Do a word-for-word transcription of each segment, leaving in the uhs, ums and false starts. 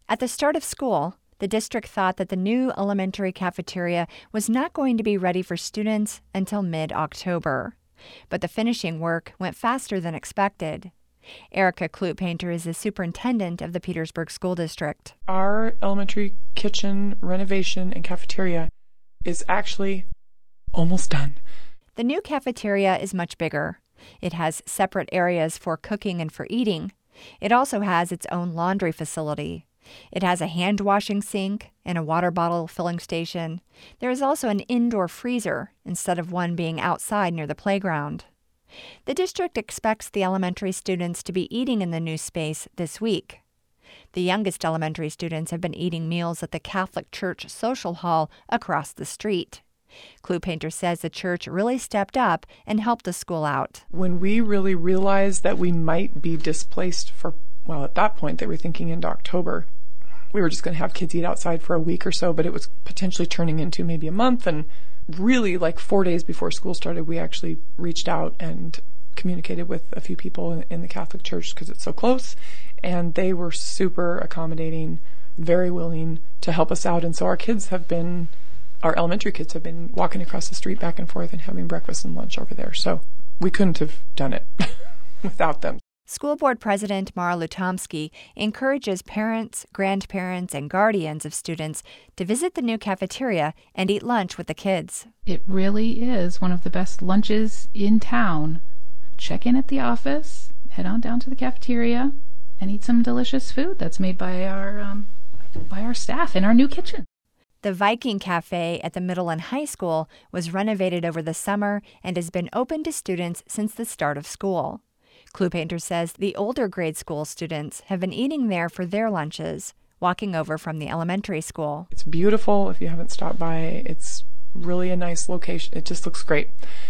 At the start of school, the district thought that the new elementary cafeteria was not going to be ready for students until mid-October. But the finishing work went faster than expected. Erica Kloot-Painter is the superintendent of the Petersburg School District. Our elementary kitchen renovation and cafeteria is actually almost done. The new cafeteria is much bigger. It has separate areas for cooking and for eating. It also has its own laundry facility. It has a hand-washing sink and a water bottle filling station. There is also an indoor freezer instead of one being outside near the playground. The district expects the elementary students to be eating in the new space this week. The youngest elementary students have been eating meals at the Catholic Church Social Hall across the street. Kloot-Painter says the church really stepped up and helped the school out. When we really realized that we might be displaced for, well, at that point they were thinking into October. We were just going to have kids eat outside for a week or so, but it was potentially turning into maybe a month. And really, like four days before school started, we actually reached out and communicated with a few people in, in the Catholic Church because it's so close. And they were super accommodating, very willing to help us out. And so our kids have been, our elementary kids have been walking across the street back and forth and having breakfast and lunch over there. So we couldn't have done it without them. School Board President Mara Lutomsky encourages parents, grandparents, and guardians of students to visit the new cafeteria and eat lunch with the kids. It really is one of the best lunches in town. Check in at the office, head on down to the cafeteria, and eat some delicious food that's made by our um, by our staff in our new kitchen. The Viking Cafe at the middle and high school was renovated over the summer and has been open to students since the start of school. Kloot-Painter says the older grade school students have been eating there for their lunches, walking over from the elementary school. It's beautiful. If you haven't stopped by, it's really a nice location. It just looks great.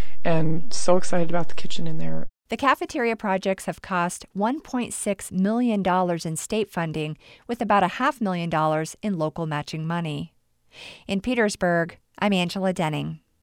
And so excited about the kitchen in there. The cafeteria projects have cost one point six million dollars in state funding, with about a half million dollars in local matching money. In Petersburg, I'm Angela Denning.